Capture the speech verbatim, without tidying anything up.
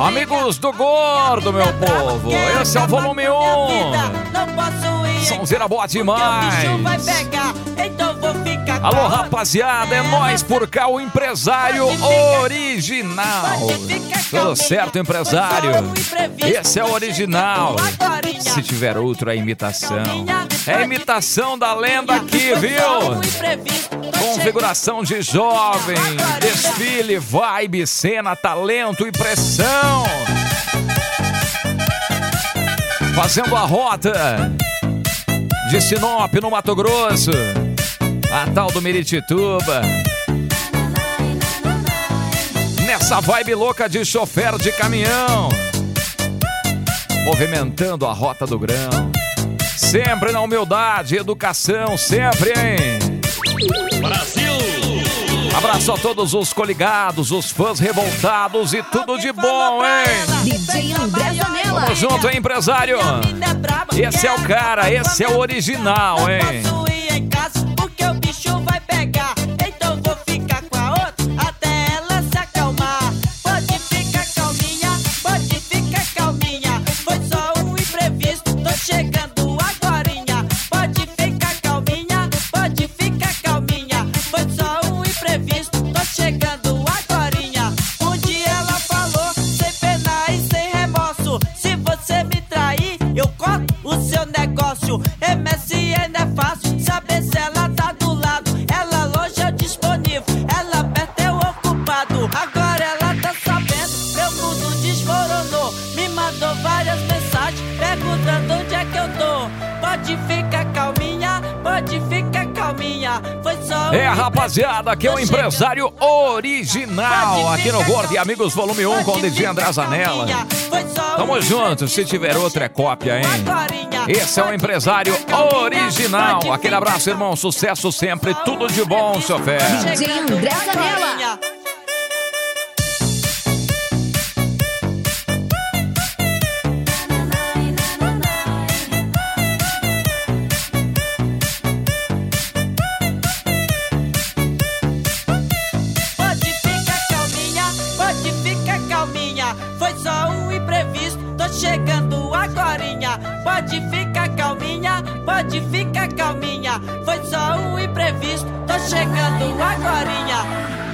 Amigos do Gordo, meu povo, esse é o volume um. Sonzeira boa demais. Alô, rapaziada, é nós por cá, o empresário original. Tudo certo, empresário? Esse é o original. Se tiver outro, é imitação. É imitação da lenda aqui, viu? Configuração de jovem, desfile, vibe, cena, talento e pressão. Fazendo a rota de Sinop, no Mato Grosso, a tal do Miritituba. Nessa vibe louca de chofer de caminhão, movimentando a rota do grão. Sempre na humildade, educação, sempre, hein? Brasil! Abraço a todos os coligados, os fãs revoltados e tudo de bom, hein? D J André Zanella. Tamo junto, hein, empresário? Esse é o cara, esse é o original, hein? M S N é fácil saber se ela tá do lado. Ela longe é disponível, ela perto é o ocupado. Agora ela tá sabendo, meu mundo desmoronou. Me mandou várias mensagens perguntando onde é que eu tô. Pode ficar calminha, pode ficar calminha. Foi só um É, rapaziada, aqui é o empresário original. Aqui no Gordo e Amigos Volume um com o D J André Zanella. Tamo junto, se tiver outra é cópia, hein? Esse é o empresário original. Aquele abraço, irmão, sucesso sempre, tudo de bom, chofer. D J André Zanella. Pode ficar calminha, pode ficar calminha. Foi só um imprevisto, tô chegando agorinha. Pode ficar calminha, pode ficar calminha. Foi só um imprevisto, tô chegando agorinha.